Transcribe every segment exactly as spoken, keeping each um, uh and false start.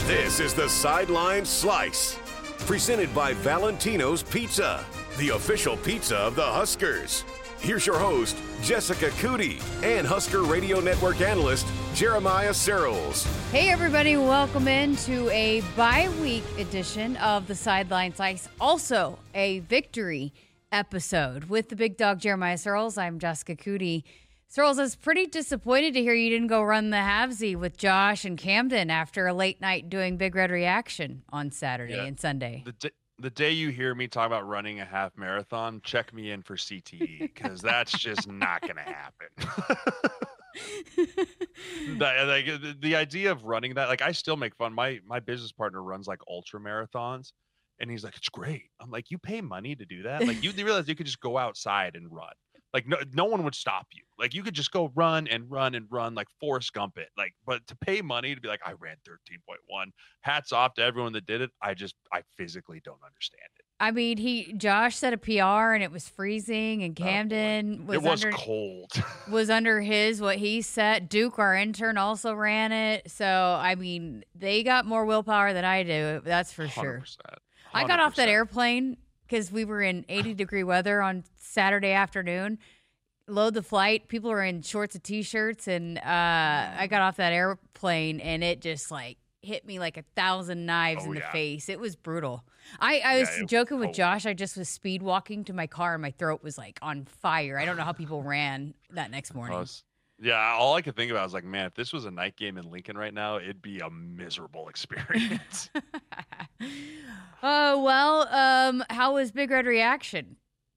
This is the Sideline Slice, presented by Valentino's Pizza, the official pizza of the Huskers. Here's your host, Jessica Cootie, and Husker Radio Network analyst, Jeremiah Searles. Hey, everybody. Welcome into a bye-week edition of the Sideline Slice, also a victory episode with the big dog, Jeremiah Searles. I'm Jessica Cootie. Searles, I was pretty disappointed to hear you didn't go run the halvesy with Josh and Camden after a late night doing Big Red Reaction on Saturday yeah. and Sunday. The, d- the day you hear me talk about running a half marathon, check me in for C T E, because that's just not going to happen. the, like, the, the idea of running that, like, I still make fun. My, my business partner runs like ultra marathons, and he's like, it's great. I'm like, you pay money to do that? Like, you realize you could just go outside and run. Like, no, no one would stop you. Like, you could just go run and run and run, like Forrest Gump it. Like, but to pay money to be like, I ran thirteen point one. Hats off to everyone that did it. I just, I physically don't understand it. I mean, he Josh set a P R and it was freezing, and Camden oh, was it was under cold. was under his what he set. Duke, our intern, also ran it. So I mean, they got more willpower than I do. That's for sure. one hundred percent. one hundred percent. I got off that airplane because we were in eighty degree weather on Saturday afternoon. Load the flight. People were in shorts and t-shirts, and uh, I got off that airplane, and it just like hit me like a thousand knives oh, in the yeah. face. It was brutal. I, I was yeah, joking with Josh. I just was speed walking to my car, and my throat was like on fire. I don't know how people ran that next morning. Was, yeah, all I could think about was like, man, if this was a night game in Lincoln right now, it'd be a miserable experience. Oh, well, um, how was Big Red Reaction?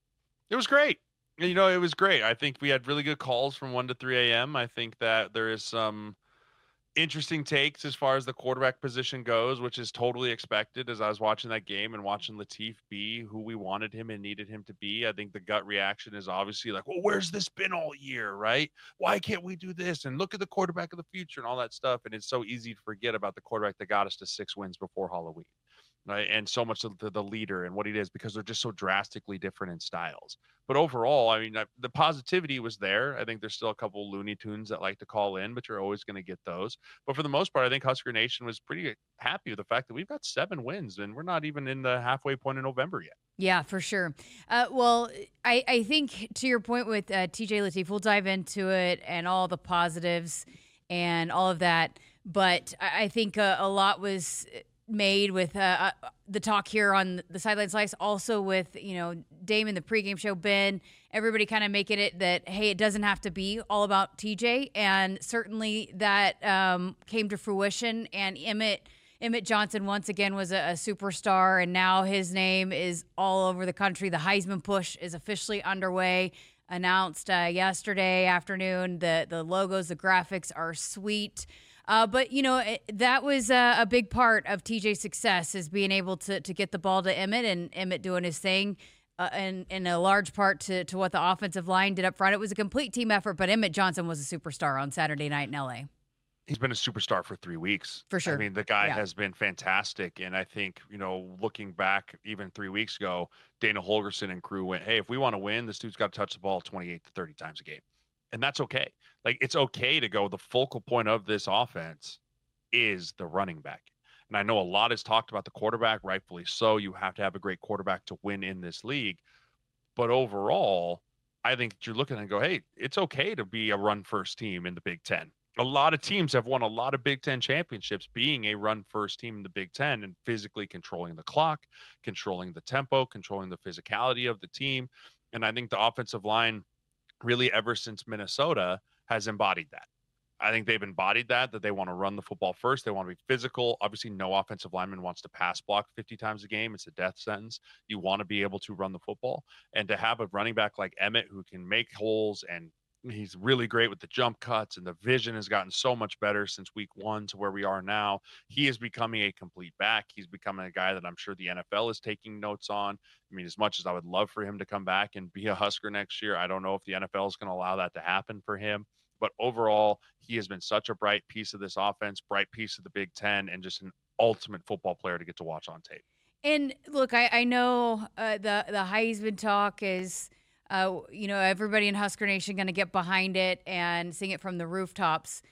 It was great. You know, it was great. I think we had really good calls from one to three a.m. I think that there is some interesting takes as far as the quarterback position goes, which is totally expected as I was watching that game and watching Latif be who we wanted him and needed him to be. I think the gut reaction is obviously like, well, where's this been all year, right? Why can't we do this? And look at the quarterback of the future and all that stuff. And it's so easy to forget about the quarterback that got us to six wins before Halloween. Right, and so much of the, the leader and what he is, because they're just so drastically different in styles. But overall, I mean, I, the positivity was there. I think there's still a couple Looney Tunes that like to call in, but you're always going to get those. But for the most part, I think Husker Nation was pretty happy with the fact that we've got seven wins, and we're not even in the halfway point in November yet. Yeah, for sure. Uh, well, I, I think to your point with uh, T J Latif, we'll dive into it and all the positives and all of that. But I, I think uh, a lot was made with uh, uh, the talk here on the Sideline Slice, also with, you know, Dame in the pregame show, Ben, everybody kind of making it that, hey, it doesn't have to be all about T J. And certainly that um, came to fruition. And Emmett, Emmett Johnson once again was a, a superstar, and now his name is all over the country. The Heisman push is officially underway. Announced uh, yesterday afternoon. The, the logos, the graphics are sweet. Uh, but, you know, it, that was uh, a big part of T J's success, is being able to to get the ball to Emmett, and Emmett doing his thing, uh, and in a large part to, to what the offensive line did up front. It was a complete team effort, but Emmett Johnson was a superstar on Saturday night in L A. He's been a superstar for three weeks. For sure. I mean, the guy yeah. has been fantastic. And I think, you know, looking back even three weeks ago, Dana Holgerson and crew went, hey, if we want to win, this dude's got to touch the ball twenty-eight to thirty times a game. And that's okay. Like, it's okay to go, the focal point of this offense is the running back. And I know a lot is talked about the quarterback, rightfully so. You have to have a great quarterback to win in this league. But overall, I think you're looking and go, hey, it's okay to be a run-first team in the Big Ten. A lot of teams have won a lot of Big Ten championships being a run-first team in the Big Ten and physically controlling the clock, controlling the tempo, controlling the physicality of the team. And I think the offensive line, really ever since Minnesota, has embodied that. I think they've embodied that, that they want to run the football first. They want to be physical. Obviously, no offensive lineman wants to pass block fifty times a game. It's a death sentence. You want to be able to run the football. And to have a running back like Emmett who can make holes, and he's really great with the jump cuts, and the vision has gotten so much better since week one to where we are now. He is becoming a complete back. He's becoming a guy that I'm sure the N F L is taking notes on. I mean, as much as I would love for him to come back and be a Husker next year, I don't know if the N F L is going to allow that to happen for him. But overall, he has been such a bright piece of this offense, bright piece of the Big Ten, and just an ultimate football player to get to watch on tape. And look, I, I know uh, the, the Heisman talk is, uh, you know, everybody in Husker Nation going to get behind it and sing it from the rooftops.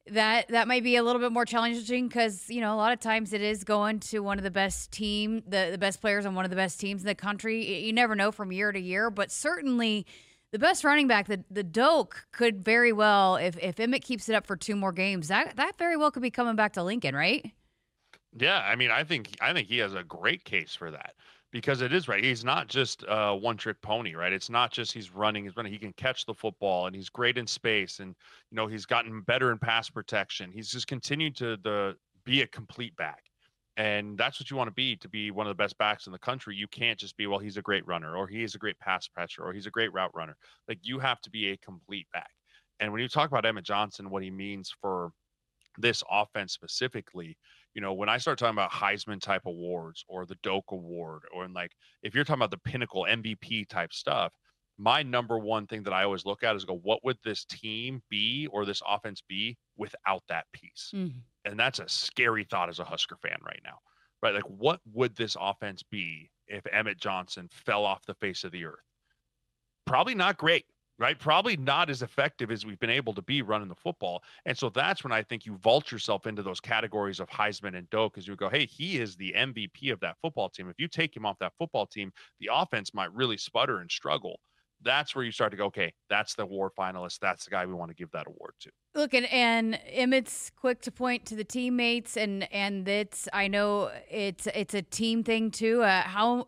that that might be a little bit more challenging because, you know, a lot of times it is going to one of the best team, the, the best players on one of the best teams in the country. You never know from year to year, but certainly the best running back, the, the Doak, could very well, if, if Emmett keeps it up for two more games, that, that very well could be coming back to Lincoln, right? Yeah, I mean, I think I think he has a great case for that. Because it is right. He's not just a one-trick pony, right? It's not just he's running, he's running. He can catch the football, and he's great in space, and you know he's gotten better in pass protection. He's just continued to the be a complete back, and that's what you want to be to be one of the best backs in the country. You can't just be, well, he's a great runner, or he is a great pass catcher, or he's a great route runner. Like, you have to be a complete back. And when you talk about Emmett Johnson, what he means for this offense specifically, you know, when I start talking about Heisman type awards or the Doak Award, or in like, if you're talking about the pinnacle M V P type stuff, my number one thing that I always look at is go, what would this team be or this offense be without that piece? Mm-hmm. And that's a scary thought as a Husker fan right now, right? Like, what would this offense be if Emmett Johnson fell off the face of the earth? Probably not great. Right? Probably not as effective as we've been able to be running the football. And so that's when I think you vault yourself into those categories of Heisman and Doak, because you go, hey, he is the M V P of that football team. If you take him off that football team, the offense might really sputter and struggle. That's where you start to go, okay, that's the award finalist. That's the guy we want to give that award to. Look, and, and Emmett's quick to point to the teammates, and and it's, I know it's it's a team thing too. Uh, how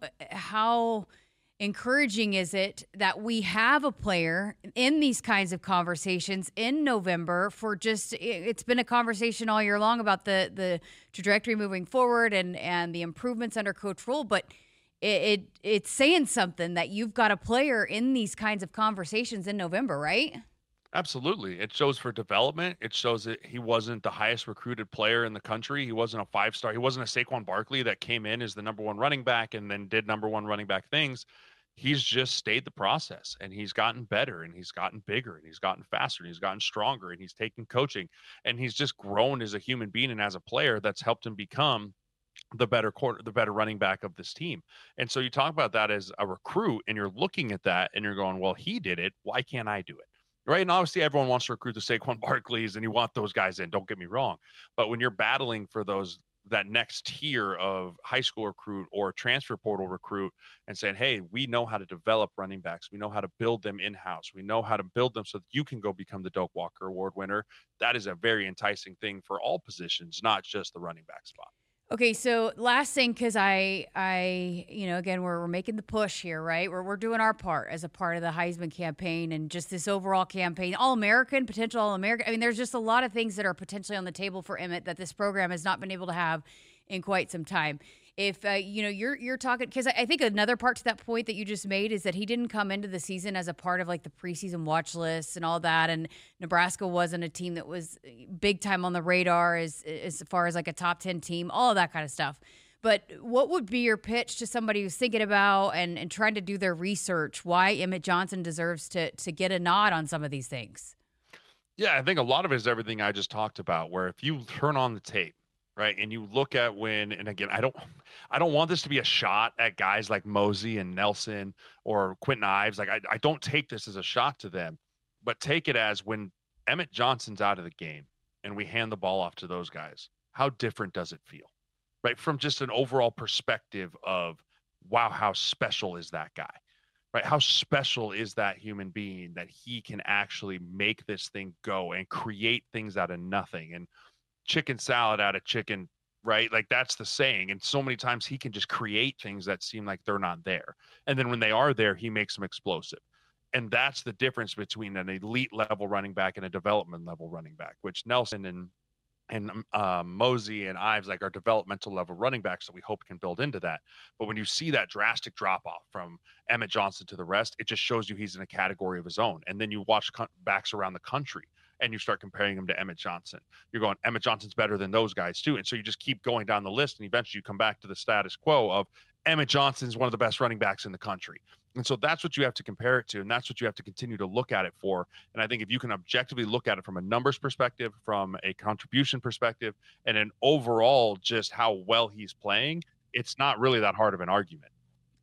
how encouraging is it that we have a player in these kinds of conversations in November for just, it's been a conversation all year long about the, the trajectory moving forward and, and the improvements under Coach Rule, but it, it it's saying something that you've got a player in these kinds of conversations in November, right? Absolutely. It shows for development. It shows that he wasn't the highest recruited player in the country. He wasn't a five-star. He wasn't a Saquon Barkley that came in as the number one running back and then did number one running back things. He's just stayed the process, and he's gotten better, and he's gotten bigger, and he's gotten faster, and he's gotten stronger, and he's taken coaching, and he's just grown as a human being and as a player that's helped him become the better quarter, the better running back of this team. And so you talk about that as a recruit, and you're looking at that and you're going, well, he did it. Why can't I do it? Right. And obviously everyone wants to recruit the Saquon Barkleys, and you want those guys in, don't get me wrong. But when you're battling for those, that next tier of high school recruit or transfer portal recruit and saying, hey, we know how to develop running backs. We know how to build them in-house. We know how to build them so that you can go become the Doak Walker Award winner. That is a very enticing thing for all positions, not just the running back spot. Okay, so last thing, because I, I, you know, again, we're, we're making the push here, right? We're, we're doing our part as a part of the Heisman campaign and just this overall campaign. All-American, potential All-American. I mean, there's just a lot of things that are potentially on the table for Emmett that this program has not been able to have in quite some time. If, uh, you know, you're you're talking, because I, I think another part to that point that you just made is that he didn't come into the season as a part of like the preseason watch lists and all that. And Nebraska wasn't a team that was big time on the radar as, as far as like a top ten team, all of that kind of stuff. But what would be your pitch to somebody who's thinking about and, and trying to do their research why Emmett Johnson deserves to to get a nod on some of these things? Yeah, I think a lot of it is everything I just talked about, where if you turn on the tape, right, and you look at when, and again, I don't, I don't want this to be a shot at guys like Mosey and Nelson or Quentin Ives. Like, I, I don't take this as a shot to them, but take it as when Emmett Johnson's out of the game and we hand the ball off to those guys, how different does it feel, right? From just an overall perspective of, wow, how special is that guy, right? How special is that human being that he can actually make this thing go and create things out of nothing and chicken salad out of chicken, right? Like, that's the saying. And so many times he can just create things that seem like they're not there. And then when they are there, he makes them explosive. And that's the difference between an elite level running back and a development level running back, which Nelson and and um, Mosey and Ives like are developmental level running backs that we hope can build into that. But when you see that drastic drop off from Emmett Johnson to the rest, it just shows you he's in a category of his own. And then you watch co- backs around the country and you start comparing him to Emmett Johnson. You're going, Emmett Johnson's better than those guys too. And so you just keep going down the list, and eventually you come back to the status quo of Emmett Johnson's one of the best running backs in the country. And so that's what you have to compare it to, and that's what you have to continue to look at it for. And I think if you can objectively look at it from a numbers perspective, from a contribution perspective, and an overall just how well he's playing, it's not really that hard of an argument.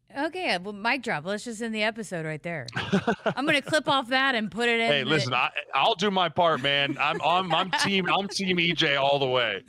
Okay, well, mic drop. Let's just end the episode right there. I'm gonna clip off that and put it in. Hey, listen, the... I, I'll do my part, man. I'm I'm, I'm team I'm team E J all the way.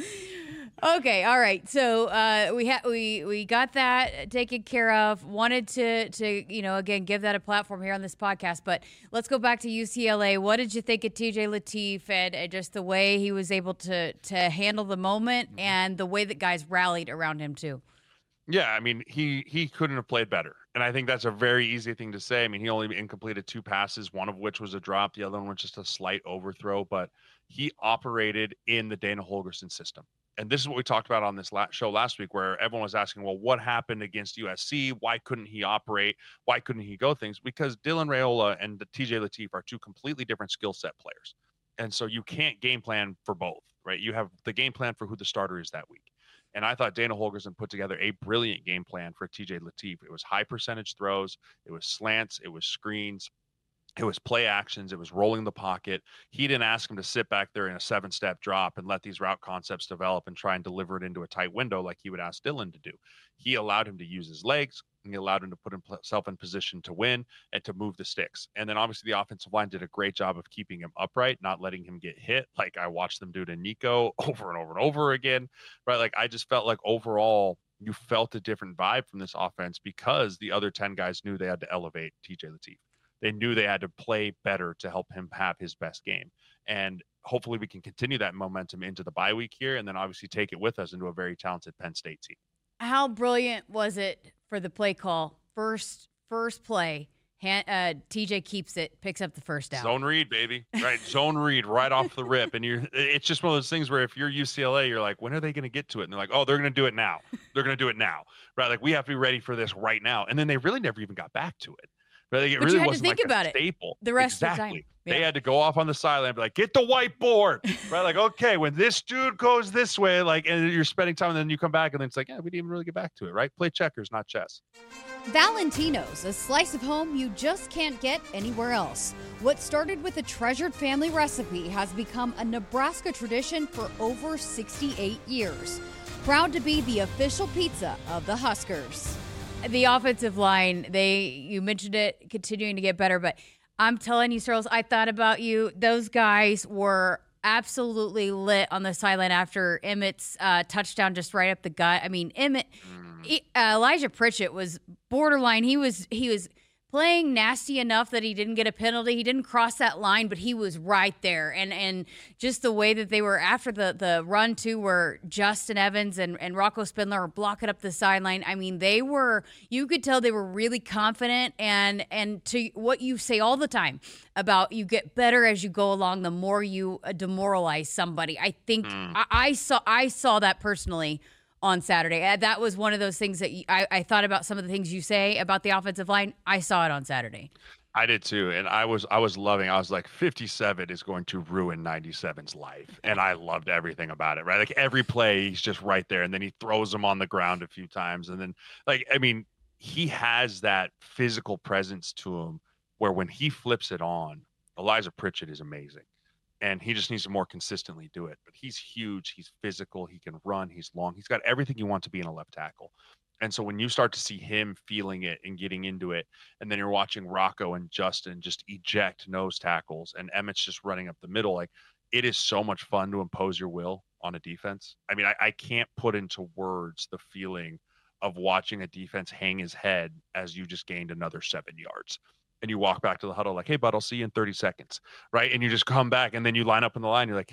Okay, all right. So uh, we had we we got that taken care of. Wanted to to you know again give that a platform here on this podcast. But let's go back to U C L A. What did you think of T J Lateef and, and just the way he was able to to handle the moment and the way that guys rallied around him too? Yeah, I mean, he he couldn't have played better. And I think that's a very easy thing to say. I mean, he only incompleted two passes, one of which was a drop. The other one was just a slight overthrow. But he operated in the Dana Holgorsen system. And this is what we talked about on this last show last week, where everyone was asking, well, what happened against U S C? Why couldn't he operate? Why couldn't he go things? Because Dylan Raiola and T J Lateef are two completely different skill set players. And so you can't game plan for both, right? You have the game plan for who the starter is that week. And I thought Dana Holgorsen put together a brilliant game plan for T J Lateef. It was high percentage throws. It was slants. It was screens. It was play actions. It was rolling the pocket. He didn't ask him to sit back there in a seven-step drop and let these route concepts develop and try and deliver it into a tight window like he would ask Dylan to do. He allowed him to use his legs, and he allowed him to put himself in position to win and to move the sticks. And then obviously the offensive line did a great job of keeping him upright, not letting him get hit. Like I watched them do to Nico over and over and over again, right? Like I just felt like overall you felt a different vibe from this offense because the other ten guys knew they had to elevate T J Lateef. They knew they had to play better to help him have his best game. And hopefully we can continue that momentum into the bye week here and then obviously take it with us into a very talented Penn State team. How brilliant was it for the play call? First first play, hand, uh, T J keeps it, picks up the first down. Zone read, baby. Right, zone read right off the rip. And you're it's just one of those things where if you're U C L A, you're like, when are they going to get to it? And they're like, oh, they're going to do it now. They're going to do it now. Right, like we have to be ready for this right now. And then they really never even got back to it. But it but really you had wasn't to think like about a staple. It the rest exactly. of the time. Yeah. They had to go off on the sideline and be like, get the whiteboard. Right? Like, okay, when this dude goes this way, like, and you're spending time, and then you come back, and then it's like, yeah, we didn't even really get back to it, right? Play checkers, not chess. Valentino's, a slice of home you just can't get anywhere else. What started with a treasured family recipe has become a Nebraska tradition for over sixty-eight years. Proud to be the official pizza of the Huskers. The offensive line, they you mentioned it, continuing to get better, but I'm telling you, Searles, I thought about you. Those guys were absolutely lit on the sideline after Emmett's uh, touchdown just right up the gut. I mean, Emmett, he, uh, Elijah Pritchett was borderline. He was he was playing nasty enough that he didn't get a penalty. He didn't cross that line, but he was right there. And and just the way that they were after the, the run, too, where Justin Evans and, and Rocco Spindler were blocking up the sideline. I mean, they were, you could tell they were really confident. And, and to what you say all the time about you get better as you go along, the more you demoralize somebody. I think mm. I, I saw I saw that personally on Saturday. That was one of those things that you, I, I thought about some of the things you say about the offensive line. I saw it on Saturday. I did too. And I was, I was loving, I was like, fifty-seven is going to ruin ninety-seven's life. And I loved everything about it, right? Like every play, he's just right there. And then he throws him on the ground a few times. And then like, I mean, he has that physical presence to him where when he flips it on, Elijah Pritchett is amazing. And he just needs to more consistently do it. But he's huge. He's physical. He can run. He's long. He's got everything you want to be in a left tackle. And so when you start to see him feeling it and getting into it, and then you're watching Rocco and Justin just eject nose tackles, and Emmett's just running up the middle, like it is so much fun to impose your will on a defense. I mean, I, I can't put into words the feeling of watching a defense hang his head as you just gained another seven yards. And you walk back to the huddle like, hey, bud, I'll see you in thirty seconds, right? And you just come back, and then you line up in the line. You're like,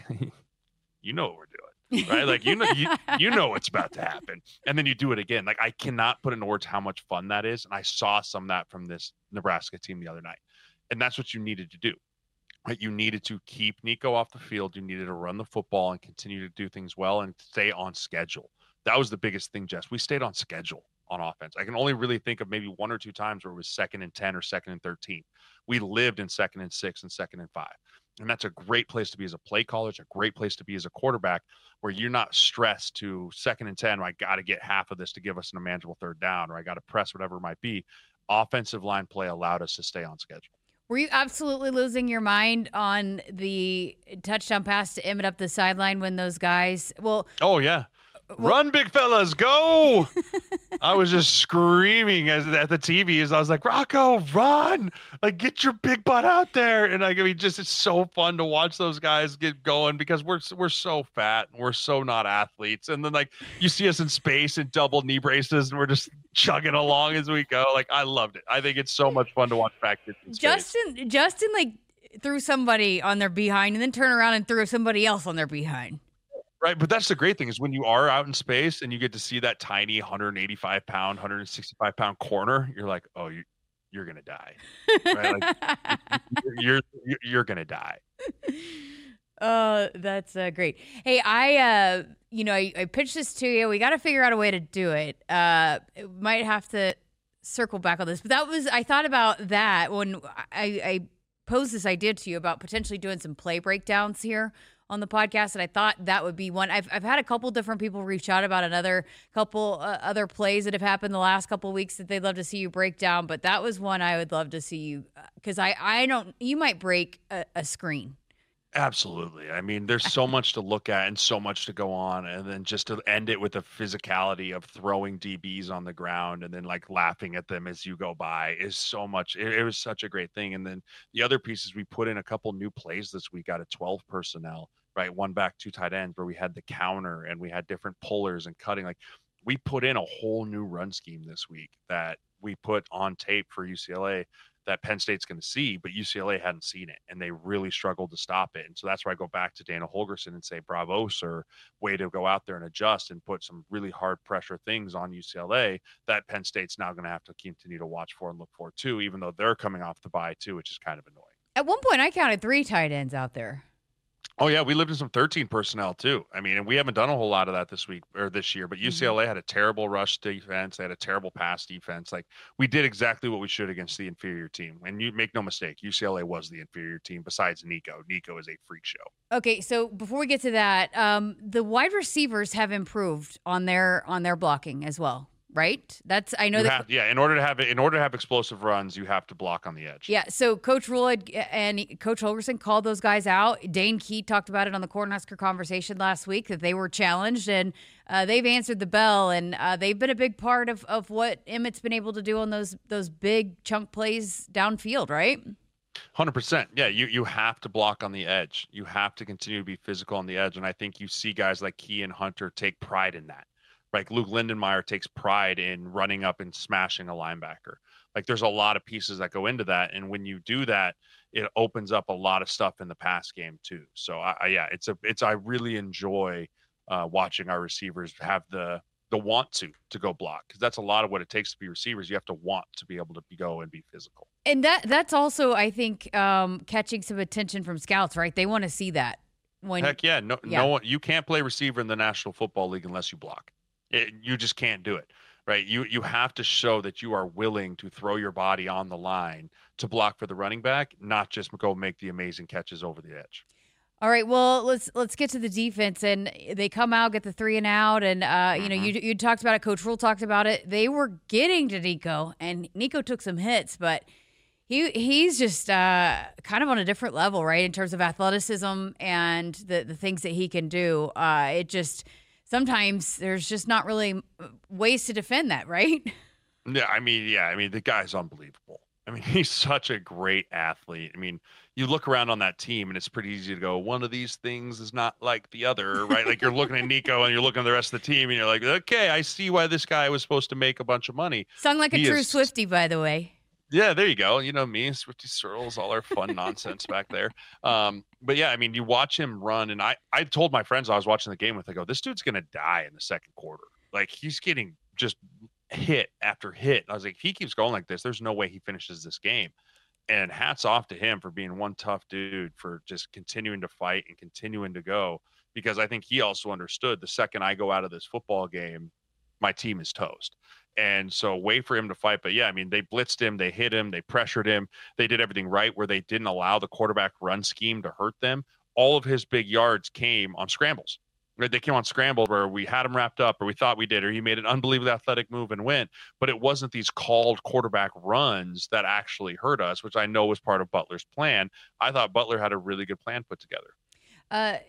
you know what we're doing, right? Like, you know, you, you know what's about to happen. And then you do it again. Like, I cannot put into words how much fun that is. And I saw some of that from this Nebraska team the other night. And that's what you needed to do. Right? You needed to keep Nico off the field. You needed to run the football and continue to do things well and stay on schedule. That was the biggest thing, Jess. We stayed on schedule on offense. I can only really think of maybe one or two times where it was second and ten or second and thirteen. We lived in second and six and second and five. And that's a great place to be as a play caller. It's a great place to be as a quarterback where you're not stressed to second and ten, where I got to get half of this to give us an manageable third down, or I got to press whatever it might be. Offensive line play allowed us to stay on schedule. Were you absolutely losing your mind on the touchdown pass to Emmett up the sideline when those guys, well, oh yeah. Run, big fellas, go. I was just screaming as, at the T V as I was like, Rocco, run. Like, get your big butt out there. And like, I mean, just it's so fun to watch those guys get going because we're we're so fat and we're so not athletes. And then like you see us in space in double knee braces and we're just chugging along as we go. Like, I loved it. I think it's so much fun to watch fat kids in space. Justin, Justin, like threw somebody on their behind and then turn around and threw somebody else on their behind. Right. But that's the great thing is when you are out in space and you get to see that tiny one hundred eighty-five pound, one hundred sixty-five pound corner, you're like, oh, you, you're going to die. Right? Like, you're, you're, you're going to die. Oh, that's uh, great. Hey, I, uh, you know, I, I pitched this to you. We got to figure out a way to do it. Uh, it might have to circle back on this, but that was, I thought about that when I, I posed this idea to you about potentially doing some play breakdowns here on the podcast, and I thought that would be one. I've I've had a couple different people reach out about another couple uh, other plays that have happened the last couple of weeks that they'd love to see you break down, but that was one I would love to see you, because I, I don't, you might break a, a screen. Absolutely. I mean, there's so much to look at and so much to go on. And then just to end it with the physicality of throwing D Bs on the ground and then like laughing at them as you go by is so much. It, it was such a great thing. And then the other piece is we put in a couple new plays this week out of twelve personnel, right? One back, two tight ends, where we had the counter and we had different pullers and cutting. Like, we put in a whole new run scheme this week that we put on tape for U C L A that Penn State's going to see, but U C L A hadn't seen it, and they really struggled to stop it. And so that's where I go back to Dana Holgorsen and say, bravo, sir, way to go out there and adjust and put some really hard pressure things on U C L A that Penn State's now going to have to continue to watch for and look for too, even though they're coming off the bye too, which is kind of annoying. At one point, I counted three tight ends out there. Oh yeah, we lived in some thirteen personnel too. I mean, and we haven't done a whole lot of that this week or this year, but U C L A mm-hmm. had a terrible rush defense. They had a terrible pass defense. Like, we did exactly what we should against the inferior team. And you make no mistake, U C L A was the inferior team besides Nico. Nico is a freak show. Okay, so before we get to that, um, the wide receivers have improved on their on their blocking as well. Right? That's I know you that. Have, yeah, in order to have it, in order to have explosive runs, you have to block on the edge. Yeah. So Coach Rule and Coach Holgorsen called those guys out. Dane Key talked about it on the Cornhusker Conversation last week that they were challenged, and uh, they've answered the bell, and uh, they've been a big part of, of what Emmett's been able to do on those those big chunk plays downfield. Right? one hundred percent. Yeah, you you have to block on the edge. You have to continue to be physical on the edge, and I think you see guys like Key and Hunter take pride in that. Like Luke Lindenmeyer takes pride in running up and smashing a linebacker. Like, there's a lot of pieces that go into that. And when you do that, it opens up a lot of stuff in the pass game too. So I, I yeah, it's a, it's, I really enjoy uh, watching our receivers have the, the want to, to go block. Cause that's a lot of what it takes to be receivers. You have to want to be able to be, go and be physical. And that, that's also, I think, um, catching some attention from scouts, right? They want to see that. When, Heck yeah. No, yeah. no one, you can't play receiver in the National Football League unless you block. It, you just can't do it, right? You you have to show that you are willing to throw your body on the line to block for the running back, not just go make the amazing catches over the edge. All right, well, let's let's get to the defense, and they come out, get the three and out, and uh, mm-hmm. you know, you you talked about it. Coach Rule talked about it. They were getting to Nico, and Nico took some hits, but he he's just uh, kind of on a different level, right, in terms of athleticism and the the things that he can do. Uh, it just sometimes there's just not really ways to defend that, right? Yeah, I mean, yeah, I mean, the guy's unbelievable. I mean, he's such a great athlete. I mean, you look around on that team, and it's pretty easy to go, one of these things is not like the other, right? Like, you're looking at Nico, and you're looking at the rest of the team, and you're like, okay, I see why this guy was supposed to make a bunch of money. Sung like a he true is... Swiftie, by the way. Yeah, there you go. You know me, Swifty Searles, all our fun nonsense back there. Um, but yeah, I mean, you watch him run, and I, I told my friends I was watching the game with, I go, this dude's going to die in the second quarter. Like, he's getting just hit after hit. I was like, if he keeps going like this, there's no way he finishes this game. And hats off to him for being one tough dude, for just continuing to fight and continuing to go, because I think he also understood the second I go out of this football game, my team is toast. And so wait for him to fight. But yeah, I mean, they blitzed him, they hit him, they pressured him. They did everything right where they didn't allow the quarterback run scheme to hurt them. All of his big yards came on scrambles. Right? They came on scramble where we had him wrapped up, or we thought we did, or he made an unbelievably athletic move and went. But it wasn't these called quarterback runs that actually hurt us, which I know was part of Butler's plan. I thought Butler had a really good plan put together. Uh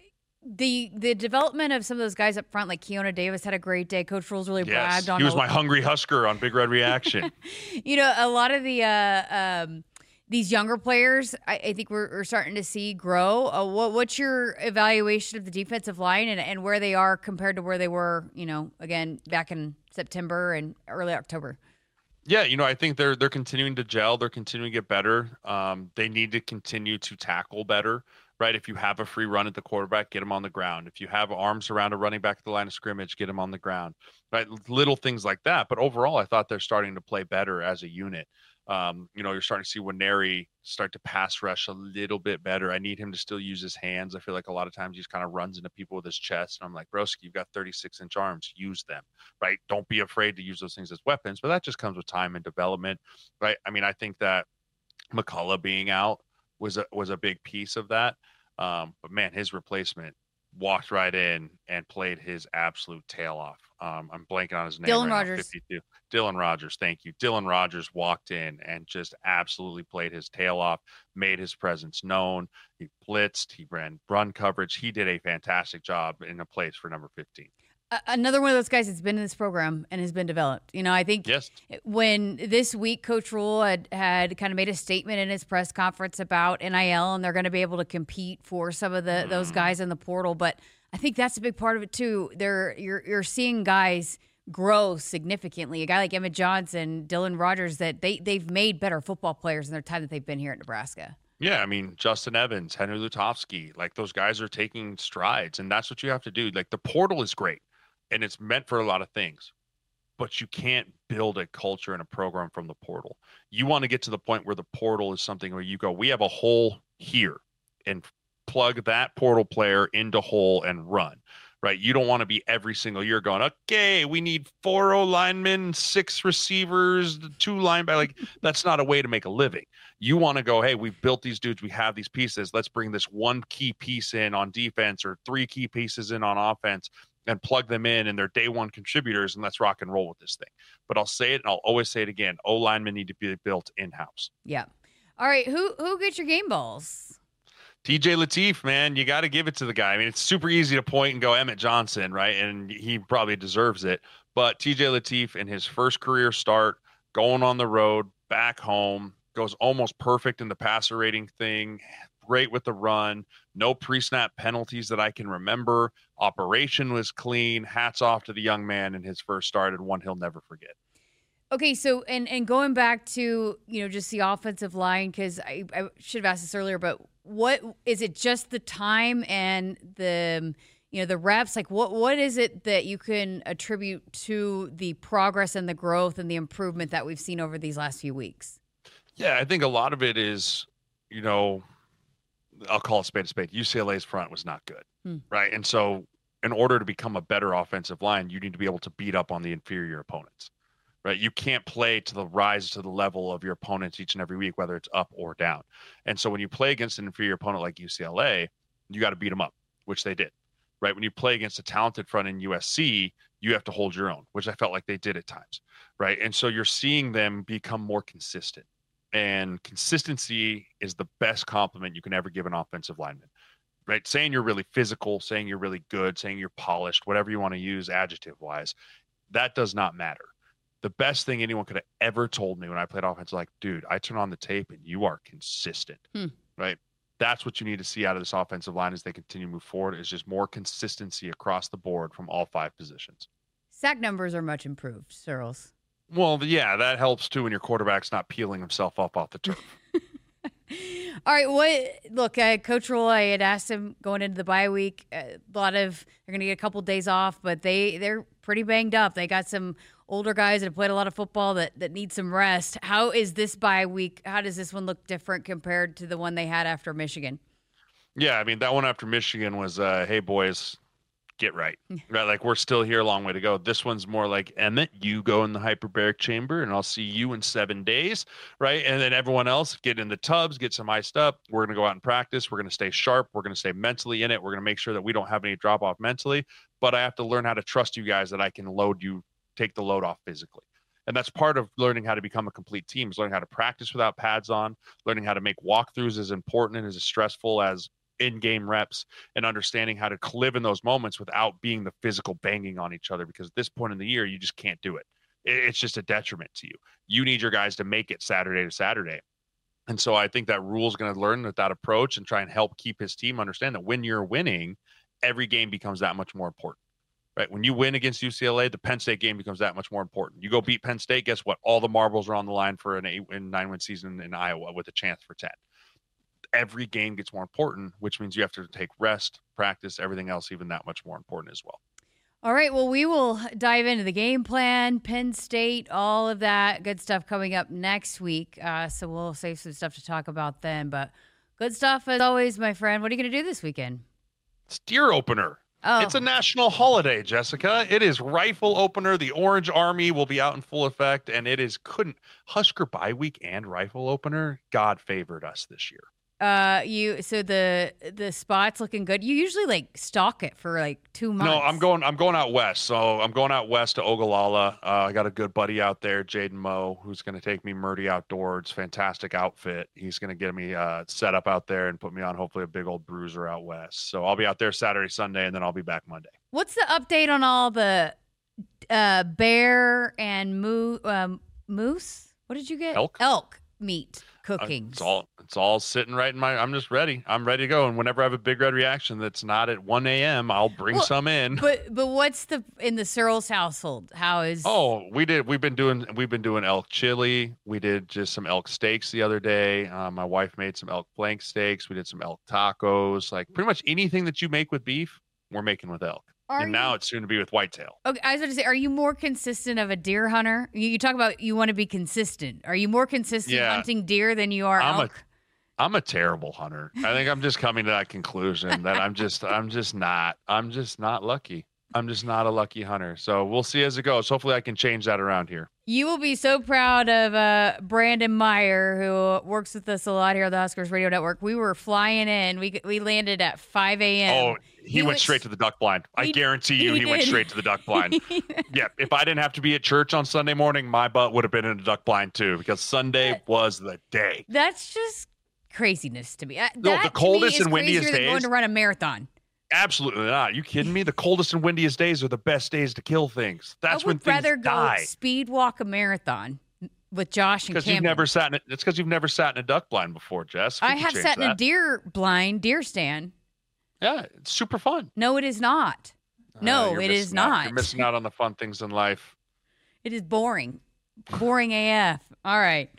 The the development of some of those guys up front, like Keona Davis, had a great day. Coach Rules really Yes, bragged on. he was the, my hungry Husker on Big Red Reaction. You know, a lot of the uh, um, these younger players, I, I think we're, we're starting to see grow. Uh, what what's your evaluation of the defensive line and, and where they are compared to where they were? You know, again back in September and early October. Yeah, you know, I think they're they're continuing to gel. They're continuing to get better. Um, they need to continue to tackle better, right? If you have a free run at the quarterback, get them on the ground. If you have arms around a running back at the line of scrimmage, get them on the ground, right? Little things like that. But overall, I thought they're starting to play better as a unit. Um, you know, you're starting to see Nwaneri start to pass rush a little bit better. I need him to still use his hands. I feel like a lot of times he just kind of runs into people with his chest. And I'm like, broski, you've got thirty-six inch arms. Use them, right? Don't be afraid to use those things as weapons. But that just comes with time and development, right? I mean, I think that McCullough being out was a, was a big piece of that. Um, but man, his replacement walked right in and played his absolute tail off. Um, I'm blanking on his name. Dylan right Rogers. Now, fifty-two. Dylan Rogers. Thank you. Dylan Rogers walked in and just absolutely played his tail off, made his presence known. He blitzed, he ran run coverage. He did a fantastic job in a place for number fifteen. Another one of those guys that's been in this program and has been developed. You know, I think yes. when this week Coach Rule had, had kind of made a statement in his press conference about N I L and they're going to be able to compete for some of the mm. those guys in the portal. But I think that's a big part of it too. They're you're you're seeing guys grow significantly. A guy like Emmett Johnson, Dylan Rogers, that they they've made better football players in their time that they've been here at Nebraska. Yeah, I mean, Justin Evans, Henry Lutovsky, like those guys are taking strides, and that's what you have to do. Like the portal is great. And it's meant for a lot of things, but you can't build a culture and a program from the portal. You want to get to the point where the portal is something where you go, we have a hole here, and plug that portal player into hole and run, right? You don't want to be every single year going, okay, we need four O linemen, six receivers, two linebackers. Like that's not a way to make a living. You want to go, hey, we've built these dudes. We have these pieces. Let's bring this one key piece in on defense or three key pieces in on offense and plug them in and they're day one contributors, and let's rock and roll with this thing. But I'll say it, and I'll always say it again, O-linemen need to be built in-house. Yeah. All right, who who gets your game balls? T J Lateef, man, you got to give it to the guy. I mean, it's super easy to point and go Emmett Johnson, right? And he probably deserves it. But T J Lateef in his first career start, going on the road, back home, goes almost perfect in the passer rating thing, great with the run, no pre-snap penalties that I can remember. Operation was clean. Hats off to the young man in his first start, and one he'll never forget. Okay, so and and going back to, you know, just the offensive line, because I, I should have asked this earlier, but what is it? Just the time and the you know the reps? Like what what is it that you can attribute to the progress and the growth and the improvement that we've seen over these last few weeks? Yeah, I think a lot of it is, you know, I'll call it spade a spade. U C L A's front was not good, hmm. right? And so in order to become a better offensive line, you need to be able to beat up on the inferior opponents, right? You can't play to the rise to the level of your opponents each and every week, whether it's up or down. And so when you play against an inferior opponent like U C L A, you got to beat them up, which they did, right? When you play against a talented front in U S C, you have to hold your own, which I felt like they did at times, right? And so you're seeing them become more consistent. And consistency is the best compliment you can ever give an offensive lineman, right? Saying you're really physical, saying you're really good, saying you're polished, whatever you want to use adjective wise, that does not matter. The best thing anyone could have ever told me when I played offense, like, dude, I turn on the tape and you are consistent, hmm. right? That's what you need to see out of this offensive line as they continue to move forward, is just more consistency across the board from all five positions. Sack numbers are much improved, Searles. Well, yeah, that helps too when your quarterback's not peeling himself up off the turf. All right, what? Look, uh, Coach Rule, I had asked him going into the bye week. Uh, a lot of they're going to get a couple days off, but they they're pretty banged up. They got some older guys that have played a lot of football that that need some rest. How is this bye week? How does this one look different compared to the one they had after Michigan? Yeah, I mean that one after Michigan was, uh, hey boys, get right. Right, like we're still here, a long way to go. This one's more like, Emmett, you go in the hyperbaric chamber and I'll see you in seven days, right? And then everyone else get in the tubs, get some iced up. We're going to go out and practice. We're going to stay sharp. We're going to stay mentally in it. We're going to make sure that we don't have any drop off mentally, but I have to learn how to trust you guys that I can load you, take the load off physically. And that's part of learning how to become a complete team, is learning how to practice without pads on, learning how to make walkthroughs as important and as stressful as in-game reps and understanding how to live in those moments without being the physical banging on each other, because at this point in the year, you just can't do it. It's just a detriment to you. You need your guys to make it Saturday to Saturday. And so I think that Rule's going to learn with that approach and try and help keep his team understand that when you're winning, every game becomes that much more important, right? When you win against U C L A, the Penn State game becomes that much more important. You go beat Penn State, guess what? All the marbles are on the line for an eight and nine win season in Iowa with a chance for ten. Every game gets more important, which means you have to take rest, practice, everything else even that much more important as well. All right, well, we will dive into the game plan, Penn State, all of that good stuff coming up next week. Uh, so we'll save some stuff to talk about then. But good stuff as always, my friend. What are you going to do this weekend? It's deer opener. Oh. It's a national holiday, Jessica. It is rifle opener. The Orange Army will be out in full effect, and it is couldn't Husker bye week and rifle opener. God favored us this year. Uh, you so the the spot's looking good. You usually like stalk it for like two months. No, I'm going. I'm going out west. So I'm going out west to Ogallala. Uh, I got a good buddy out there, Jaden Moe, who's going to take me Murdy Outdoors. Fantastic outfit. He's going to get me uh, set up out there and put me on hopefully a big old bruiser out west. So I'll be out there Saturday, Sunday, and then I'll be back Monday. What's the update on all the uh, bear and moo- um, moose? What did you get? Elk. Elk meat cooking. Uh, it's all it's all sitting right in my. I'm just ready. I'm ready to go. And whenever I have a Big Red reaction that's not at one a.m., I'll bring well, some in. But but what's the in the Searles household? How is? Oh, we did. We've been doing. We've been doing elk chili. We did just some elk steaks the other day. Uh, my wife made some elk flank steaks. We did some elk tacos. Like pretty much anything that you make with beef, we're making with elk. Are and you, now it's soon to be with whitetail. Okay, I was going to say, are you more consistent of a deer hunter? You, you talk about you want to be consistent. Are you more consistent Yeah. hunting deer than you are I'm elk? a, I'm a terrible hunter. I think I'm just coming to that conclusion that I'm just, I'm just not, I'm just not lucky. I'm just not a lucky hunter. So we'll see as it goes. Hopefully I can change that around here. You will be so proud of uh, Brandon Meyer, who works with us a lot here at the Huskers Radio Network. We were flying in. We we landed at five a.m. Oh, he, He went was- straight to the duck blind. I He- guarantee you he he, went did. straight to the duck blind. Yeah, if I didn't have to be at church on Sunday morning, my butt would have been in a duck blind too, because Sunday That- was the day. That's just craziness to me. Uh, No, that the to coldest me is and windiest crazier than going days- to run a marathon. Absolutely not. You kidding me? The coldest and windiest days are the best days to kill things. That's I when would things rather go die. speed walk a marathon with Josh and Because you've Camden. never sat in a, it's because you've never sat in a duck blind before, Jess. We I can have change sat in a that. deer blind, deer stand. Yeah, it's super fun. No, it is not. Uh, No, you're it is missing out. not. You're missing out on the fun things in life. It is boring. Boring A F. All right.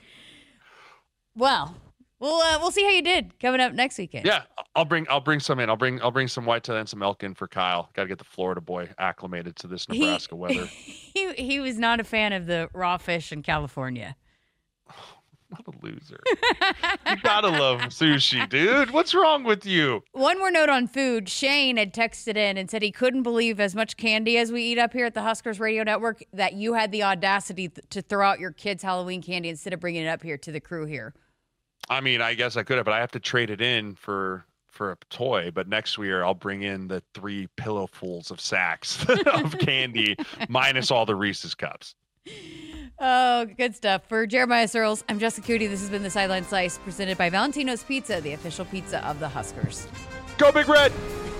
Well, we'll uh, we'll see how you did coming up next weekend. Yeah, I'll bring I'll bring some in. I'll bring I'll bring some whitetail and some elk in for Kyle. Got to get the Florida boy acclimated to this He- Nebraska weather. He he was not a fan of the raw fish in California. What a loser. You gotta love sushi, dude. What's wrong with you? One more note on food. Shane had texted in and said he couldn't believe as much candy as we eat up here at the Huskers Radio Network that you had the audacity th- to throw out your kids' Halloween candy instead of bringing it up here to the crew here. I mean, I guess I could have, but I have to trade it in for for a toy. But next year, I'll bring in the three pillowfuls of sacks of candy, minus all the Reese's cups. Oh, good stuff. For Jeremiah Searles, I'm Jessica Cootie. This has been the Sideline Slice presented by Valentino's Pizza, the official pizza of the Huskers. Go Big Red!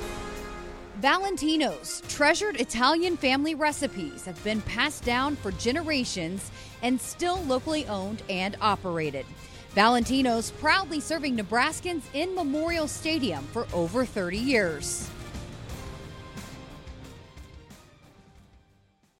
Valentino's treasured Italian family recipes have been passed down for generations and still locally owned and operated. Valentino's proudly serving Nebraskans in Memorial Stadium for over thirty years.